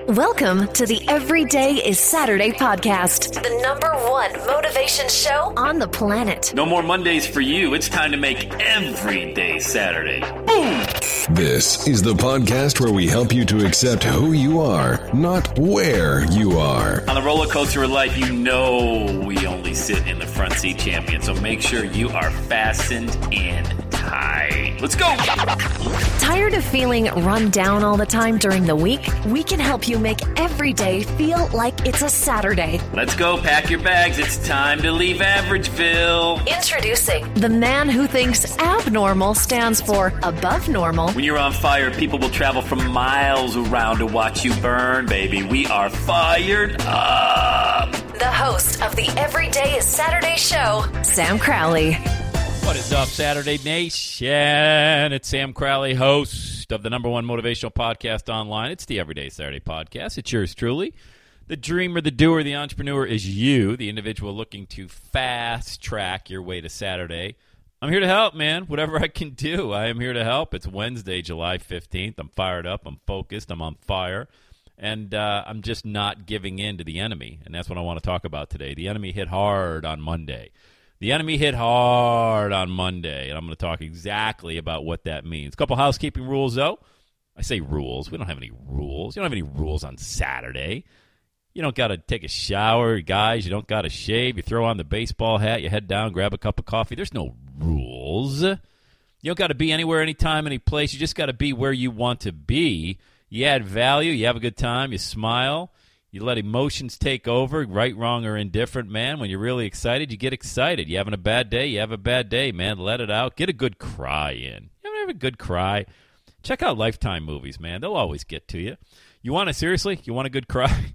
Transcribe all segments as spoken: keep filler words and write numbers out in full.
Welcome to the Every Day is Saturday podcast, the number one motivation show on the planet. No more Mondays for you. It's time to make every day Saturday. Boom! This is the podcast where we help you to accept who you are, not where you are. On the roller coaster of life, you know we only sit in the front seat, champion. So make sure you are fastened in tight. Let's go! Tired of feeling run down all the time during the week? We can help you make every day feel like it's a Saturday. Let's go. Pack your bags. It's time to leave Averageville. Introducing the man who thinks abnormal stands for above normal. When you're on fire, people will travel from miles around to watch you burn, baby. We are fired up. The host of the Every Day is Saturday show, Sam Crowley. What is up, Saturday Nation? It's Sam Crowley, host of the number one motivational podcast online. It's the Everyday Saturday podcast. It's yours truly. The dreamer, the doer, the entrepreneur is you, the individual looking to fast track your way to Saturday. I'm here to help, man. Whatever I can do, I am here to help. It's Wednesday, July fifteenth. I'm fired up. I'm focused. I'm on fire. And uh, I'm just not giving in to the enemy. And that's what I want to talk about today. The enemy hit hard on Monday. The enemy hit hard on Monday, and I'm going to talk exactly about what that means. A couple housekeeping rules, though. I say rules. We don't have any rules. You don't have any rules on Saturday. You don't got to take a shower, guys. You don't got to shave. You throw on the baseball hat. You head down, grab a cup of coffee. There's no rules. You don't got to be anywhere, anytime, any place. You just got to be where you want to be. You add value. You have a good time. You smile. You let emotions take over, right, wrong, or indifferent, man. When you're really excited, you get excited. You having a bad day, you have a bad day, man. Let it out. Get a good cry in. You ever have a good cry? Check out Lifetime movies, man. They'll always get to you. You want to, seriously? You want a good cry?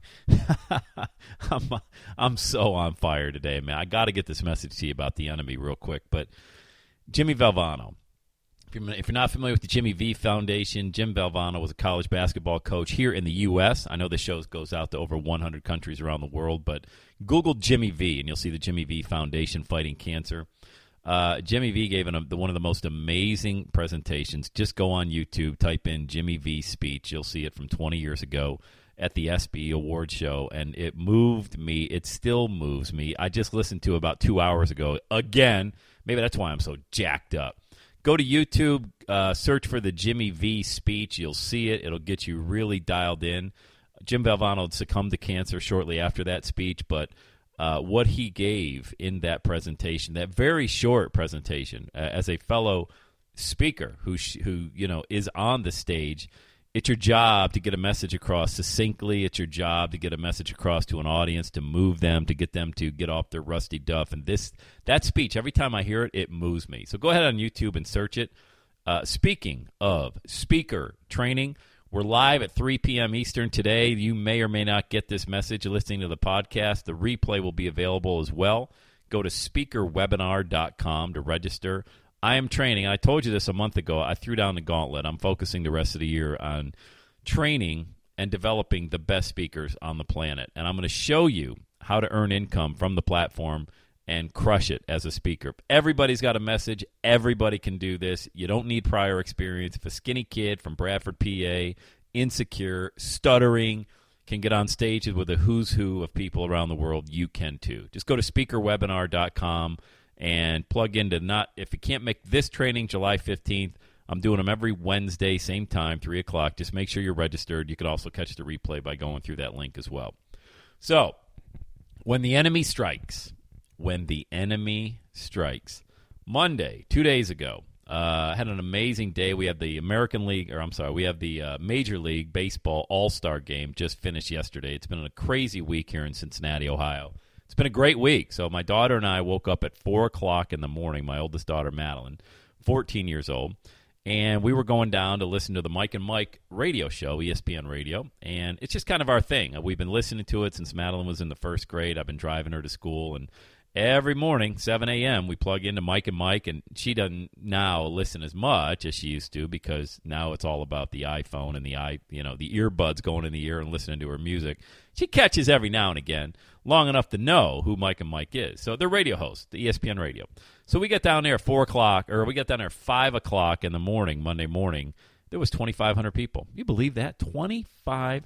I'm, I'm so on fire today, man. I got to get this message to you about the enemy real quick. But Jimmy Valvano. If you're, if you're not familiar with the Jimmy V Foundation, Jim Valvano was a college basketball coach here in the U S I know this show goes out to over one hundred countries around the world, but Google Jimmy V, and you'll see the Jimmy V Foundation fighting cancer. Uh, Jimmy V gave an, a, one of the most amazing presentations. Just go on YouTube, type in Jimmy V speech. You'll see it from twenty years ago at the ESPY Award Show, and it moved me. It still moves me. I just listened to it about two hours ago. Again, maybe that's why I'm so jacked up. Go to YouTube, uh, search for the Jimmy V speech. You'll see it. It'll get you really dialed in. Jim Valvano succumbed to cancer shortly after that speech, but uh, what he gave in that presentation, that very short presentation, uh, as a fellow speaker who sh- who you know is on the stage, it's your job to get a message across succinctly. It's your job to get a message across to an audience, to move them, to get them to get off their rusty duff. And this that speech, every time I hear it, it moves me. So go ahead on YouTube and search it. Uh, speaking of speaker training, we're live at three p.m. Eastern today. You may or may not get this message listening to the podcast. The replay will be available as well. Go to speaker webinar dot com to register. I am training. I told you this a month ago. I threw down the gauntlet. I'm focusing the rest of the year on training and developing the best speakers on the planet. And I'm going to show you how to earn income from the platform and crush it as a speaker. Everybody's got a message. Everybody can do this. You don't need prior experience. If a skinny kid from Bradford, P A, insecure, stuttering, can get on stages with a who's who of people around the world, you can too. Just go to speaker webinar dot com. And plug into not, if you can't make this training July fifteenth, I'm doing them every Wednesday, same time, three o'clock. Just make sure you're registered. You can also catch the replay by going through that link as well. So, when the enemy strikes, when the enemy strikes, Monday, two days ago, uh, had an amazing day. We had the American League, or I'm sorry, we have the uh, Major League Baseball All-Star Game just finished yesterday. It's been a crazy week here in Cincinnati, Ohio. It's been a great week. So my daughter and I woke up at four o'clock in the morning, my oldest daughter, Madeline, fourteen years old, and we were going down to listen to the Mike and Mike radio show, E S P N Radio, and it's just kind of our thing. We've been listening to it since Madeline was in the first grade. I've been driving her to school, and every morning, seven a.m., we plug into Mike and Mike, and she doesn't now listen as much as she used to because now it's all about the iPhone and the i, you know, the earbuds going in the ear and listening to her music. She catches every now and again, long enough to know who Mike and Mike is. So they're radio hosts, the E S P N Radio. So we get down there at four o'clock, or we get down there at five o'clock in the morning, Monday morning. There was twenty-five hundred people. You believe that? twenty-five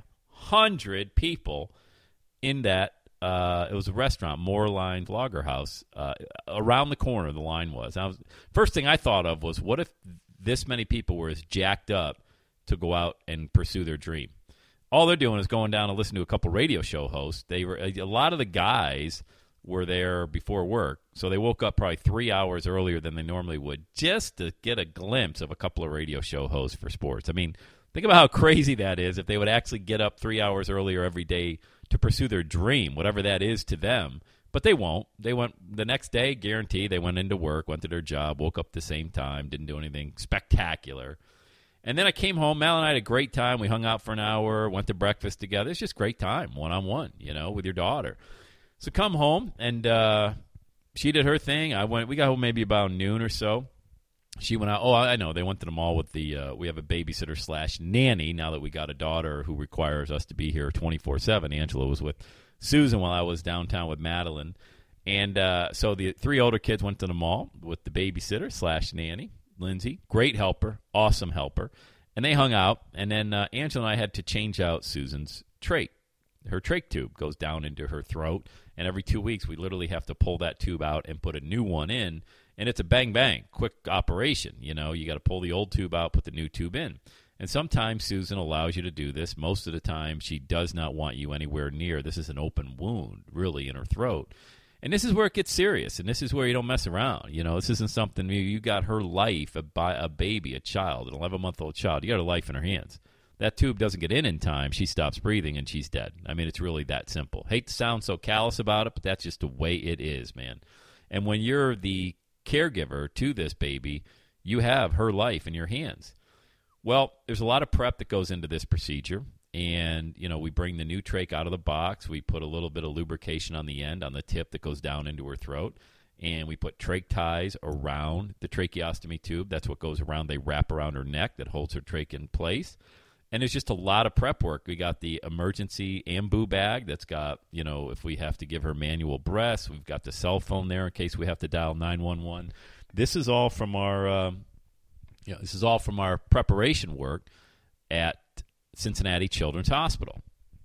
hundred people in that. Uh, it was a restaurant, Moorline Lager House. Uh, around the corner, the line was. I was. First thing I thought of was, what if this many people were as jacked up to go out and pursue their dream? All they're doing is going down and listening to a couple radio show hosts. They were a lot of the guys were there before work, so they woke up probably three hours earlier than they normally would just to get a glimpse of a couple of radio show hosts for sports. I mean, think about how crazy that is if they would actually get up three hours earlier every day to pursue their dream, whatever that is to them. But they won't. They went the next day, guarantee, they went into work, went to their job, woke up at the same time, didn't do anything spectacular. And then I came home. Mal and I had a great time. We hung out for an hour, went to breakfast together. It's just great time, one-on-one, you know, with your daughter. So come home, and uh, she did her thing. I went. We got home maybe about noon or so. She went out. Oh, I know. They went to the mall with the uh, – we have a babysitter slash nanny now that we got a daughter who requires us to be here twenty-four seven. Angela was with Susan while I was downtown with Madeline. And uh, so the three older kids went to the mall with the babysitter slash nanny, Lindsay. Great helper, awesome helper. And they hung out. And then uh, Angela and I had to change out Susan's trach. Her trach tube goes down into her throat. And every two weeks we literally have to pull that tube out and put a new one in. And it's a bang-bang, quick operation. You know, you got to pull the old tube out, put the new tube in. And sometimes Susan allows you to do this. Most of the time, she does not want you anywhere near. This is an open wound, really, in her throat. And this is where it gets serious, and this is where you don't mess around. You know, this isn't something, you, you got her life, a, a baby, a child, an eleven-month-old child. You got her life in her hands. That tube doesn't get in in time, she stops breathing, and she's dead. I mean, it's really that simple. Hate to sound so callous about it, but that's just the way it is, man. And when you're the caregiver to this baby, you have her life in your hands. Well, there's a lot of prep that goes into this procedure, and you know, we bring the new trach out of the box. We put a little bit of lubrication on the end, on the tip that goes down into her throat, and we put trach ties around the tracheostomy tube. That's what goes around. They wrap around her neck that holds her trach in place. And there's just a lot of prep work. We got the emergency ambu bag that's got, you know, if we have to give her manual breaths. We've got the cell phone there in case we have to dial nine one one. This is all from our, um, you know, this is all from our preparation work at Cincinnati Children's Hospital.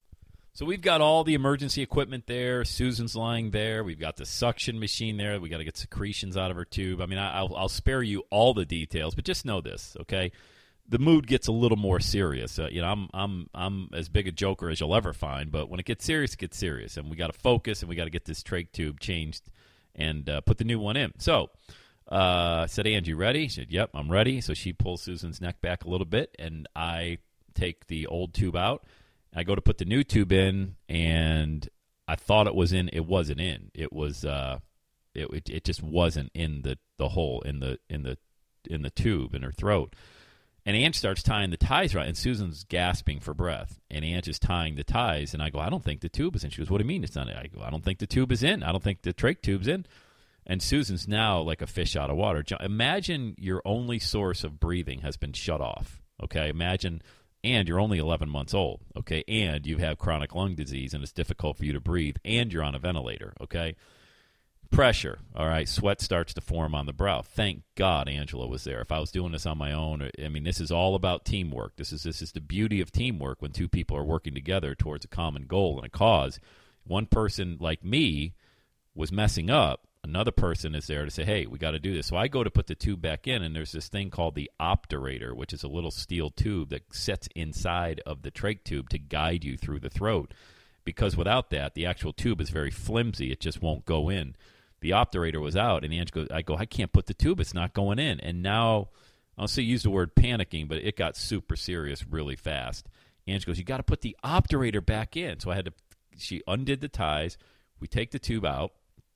So we've got all the emergency equipment there. Susan's lying there. We've got the suction machine there. We got to get secretions out of her tube. I mean, I'll, I'll spare you all the details, but just know this, okay? The mood gets a little more serious. Uh, you know, I'm I'm I'm as big a joker as you'll ever find, but when it gets serious, it gets serious, and we got to focus, and we got to get this trach tube changed and uh, put the new one in. So uh, I said, Angie, ready? She said, yep, I'm ready. So she pulls Susan's neck back a little bit, and I take the old tube out. I go to put the new tube in, and I thought it was in. It wasn't in. It was. Uh, it, it it just wasn't in the, the hole in the in the in the tube in her throat. And Ange starts tying the ties right, and Susan's gasping for breath. And Ange is tying the ties, and I go, I don't think the tube is in. She goes, what do you mean it's not in? I go, I don't think the tube is in. I don't think the trach tube's in. And Susan's now like a fish out of water. Imagine your only source of breathing has been shut off, okay? Imagine, and you're only eleven months old, okay? And you have chronic lung disease, and it's difficult for you to breathe, and you're on a ventilator, okay? Pressure, all right, sweat starts to form on the brow. Thank God Angela was there. If I was doing this on my own, I mean, this is all about teamwork. This is this is the beauty of teamwork when two people are working together towards a common goal and a cause. One person like me was messing up. Another person is there to say, hey, we got to do this. So I go to put the tube back in, and there's this thing called the obturator, which is a little steel tube that sits inside of the trach tube to guide you through the throat. Because without that, the actual tube is very flimsy. It just won't go in. The obturator was out, and Ange goes, I go, I can't put the tube. It's not going in. And now, I'll say use the word panicking, but it got super serious really fast. Ange goes, you got to put the obturator back in. So I had to, she undid the ties. We take the tube out,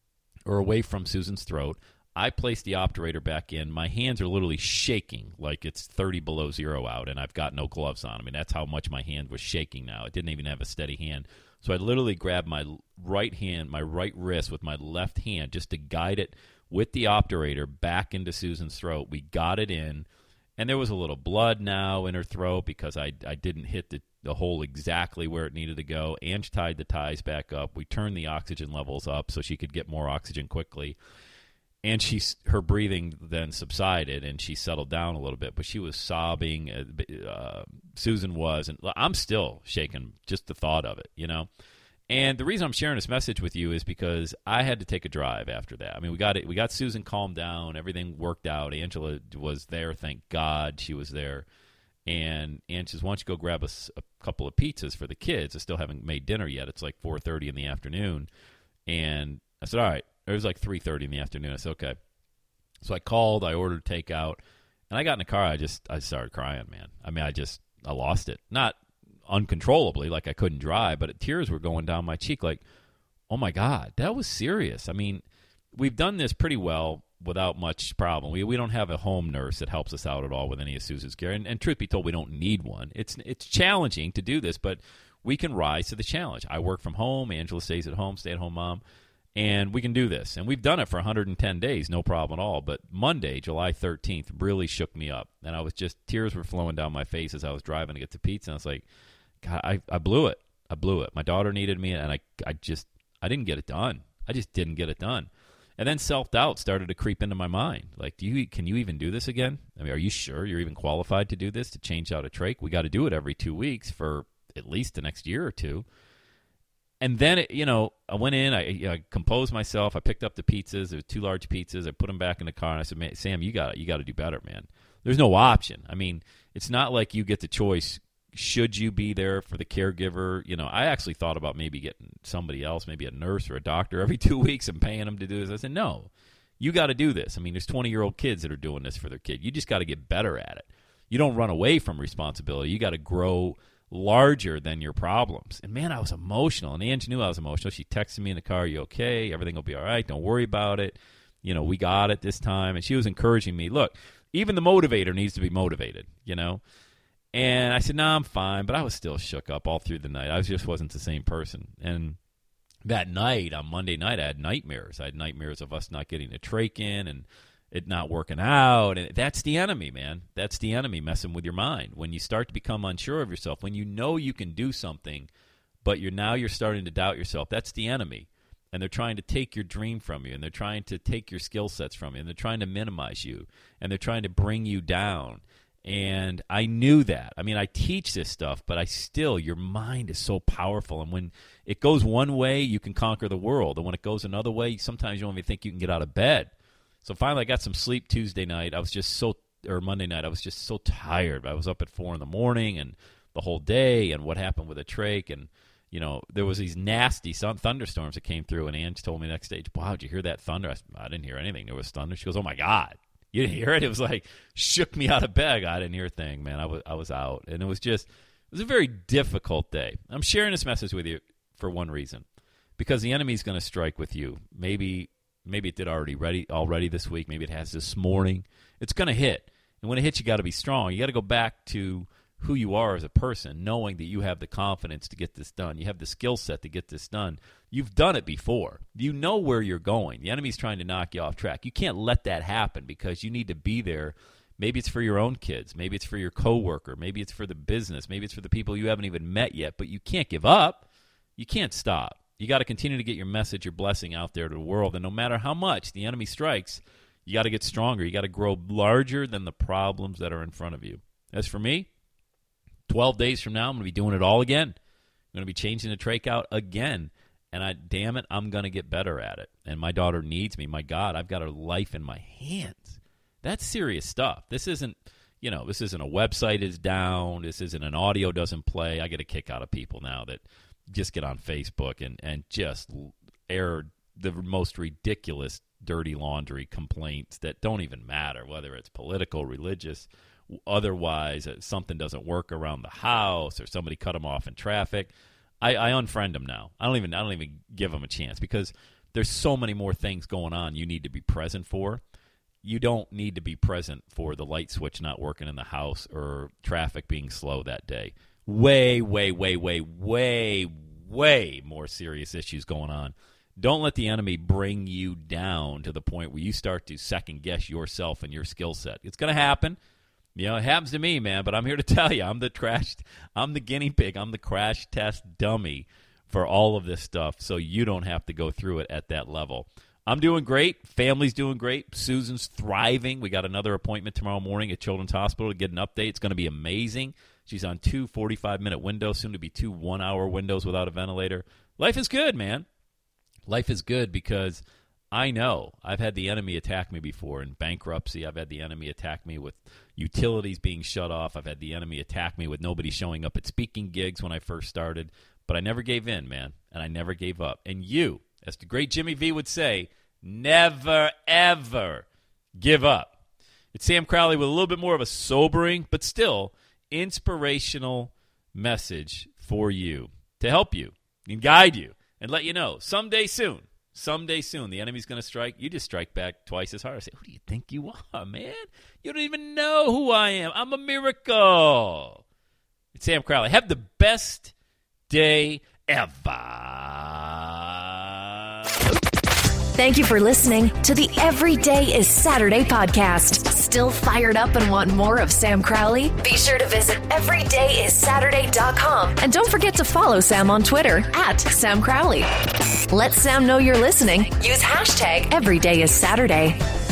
or away from Susan's throat. I place the obturator back in. My hands are literally shaking like it's thirty below zero out, and I've got no gloves on. I mean, that's how much my hand was shaking now. It didn't even have a steady hand. So I literally grabbed my right hand, my right wrist with my left hand just to guide it with the obturator back into Susan's throat. We got it in, and there was a little blood now in her throat because I, I didn't hit the, the hole exactly where it needed to go. Ange tied the ties back up. We turned the oxygen levels up so she could get more oxygen quickly. and she, her breathing then subsided, and she settled down a little bit. But she was sobbing. Uh, Susan was, and I'm still shaking just the thought of it, you know. And the reason I'm sharing this message with you is because I had to take a drive after that. I mean, we got it. We got Susan calmed down. Everything worked out. Angela was there. Thank God she was there. And Ann says, why don't you go grab us a, a couple of pizzas for the kids? I still haven't made dinner yet. It's like four thirty in the afternoon. And I said, all right. It was like three thirty in the afternoon. I said, okay. So I called. I ordered takeout. And I got in the car. I just I started crying, man. I mean, I just I lost it. Not uncontrollably, like I couldn't drive, but tears were going down my cheek like, oh, my God, that was serious. I mean, we've done this pretty well without much problem. We we don't have a home nurse that helps us out at all with any of Susan's care. And, and truth be told, we don't need one. It's It's challenging to do this, but we can rise to the challenge. I work from home. Angela stays at home, stay-at-home mom. And we can do this. And we've done it for one hundred ten days, no problem at all. But Monday, July thirteenth, really shook me up. And I was just, tears were flowing down my face as I was driving to get to pizza. And I was like, God, I, I blew it. I blew it. My daughter needed me, and I, I just, I didn't get it done. I just didn't get it done. And then self-doubt started to creep into my mind. Like, do you, can you even do this again? I mean, are you sure you're even qualified to do this, to change out a trach? We got to do it every two weeks for at least the next year or two. And then, it, you know, I went in, I, you know, I composed myself. I picked up the pizzas. There were two large pizzas. I put them back in the car, and I said, man, Sam, you got you got to do better, man. There's no option. I mean, it's not like you get the choice. Should you be there for the caregiver? You know, I actually thought about maybe getting somebody else, maybe a nurse or a doctor every two weeks and paying them to do this. I said, no, you got to do this. I mean, there's twenty-year-old kids that are doing this for their kid. You just got to get better at it. You don't run away from responsibility. You got to grow larger than your problems. And man, I was emotional. And Angie knew I was emotional. She texted me in the car, "Are you okay? Everything will be all right. Don't worry about it. You know, we got it this time." And she was encouraging me. Look, even the motivator needs to be motivated, you know. And I said, no, nah, I'm fine. But I was still shook up all through the night. I just wasn't the same person. And that night, on Monday night, I had nightmares. I had nightmares of us not getting a trach in and it not working out. And that's the enemy, man. That's the enemy messing with your mind. When you start to become unsure of yourself, when you know you can do something, but you're now you're starting to doubt yourself, that's the enemy. And they're trying to take your dream from you, and they're trying to take your skill sets from you, and they're trying to minimize you, and they're trying to bring you down. And I knew that. I mean, I teach this stuff, but I still, your mind is so powerful. And when it goes one way, you can conquer the world. And when it goes another way, sometimes you don't even think you can get out of bed. So finally, I got some sleep Tuesday night. I was just so, or Monday night, I was just so tired. I was up at four in the morning and the whole day, and what happened with a trach. And, you know, there was these nasty sun, thunderstorms that came through. And Ange told me the next day, wow, did you hear that thunder? I said, I didn't hear anything. There was thunder. She goes, oh, my God. You didn't hear it? It was like, shook me out of bed. I didn't hear a thing, man. I was, I was out. And it was just, it was a very difficult day. I'm sharing this message with you for one reason, because the enemy's going to strike with you. Maybe maybe it did already ready, already this week. Maybe it has this morning. It's going to hit. And when it hits, you got to be strong. You got to go back to who you are as a person, knowing that you have the confidence to get this done. You have the skill set to get this done. You've done it before. You know where you're going. The enemy's trying to knock you off track. You can't let that happen, because you need to be there. Maybe it's for your own kids. Maybe it's for your coworker. Maybe it's for the business. Maybe it's for the people you haven't even met yet. But you can't give up. You can't stop. You got to continue to get your message, your blessing out there to the world. And no matter how much the enemy strikes, you got to get stronger. You got to grow larger than the problems that are in front of you. As for me, twelve days from now, I'm going to be doing it all again. I'm going to be changing the trach out again. And I, damn it, I'm going to get better at it. And my daughter needs me. My God, I've got her life in my hands. That's serious stuff. This isn't, you know, this isn't a website is down. This isn't an audio doesn't play. I get a kick out of people now that just get on Facebook and, and just air the most ridiculous, dirty laundry complaints that don't even matter, whether it's political, religious, otherwise, something doesn't work around the house or somebody cut them off in traffic. I, I unfriend them now. I don't even I don't even give them a chance, because there's so many more things going on you need to be present for. You don't need to be present for the light switch not working in the house or traffic being slow that day. Way, way, way, way, way, way more serious issues going on. Don't let the enemy bring you down to the point where you start to second-guess yourself and your skill set. It's going to happen. You know, it happens to me, man, but I'm here to tell you, I'm the trash, I'm the guinea pig, I'm the crash test dummy for all of this stuff, so you don't have to go through it at that level. I'm doing great. Family's doing great. Susan's thriving. We got another appointment tomorrow morning at Children's Hospital to get an update. It's going to be amazing. She's on two forty-five minute windows, soon to be two one-hour windows without a ventilator. Life is good, man. Life is good because I know I've had the enemy attack me before in bankruptcy. I've had the enemy attack me with utilities being shut off. I've had the enemy attack me with nobody showing up at speaking gigs when I first started. But I never gave in, man, and I never gave up. And you, as the great Jimmy V would say, never, ever give up. It's Sam Crowley with a little bit more of a sobering, but still inspirational message for you to help you and guide you and let you know someday soon, someday soon, the enemy's going to strike. You just strike back twice as hard. I say, who do you think you are, man? You don't even know who I am. I'm a miracle. It's Sam Crowley. Have the best day ever. Thank you for listening to the Every Day is Saturday podcast. Still fired up and want more of Sam Crowley? Be sure to visit every day is saturday dot com. And don't forget to follow Sam on Twitter at Sam Crowley. Let Sam know you're listening. Use hashtag Every Day is Saturday.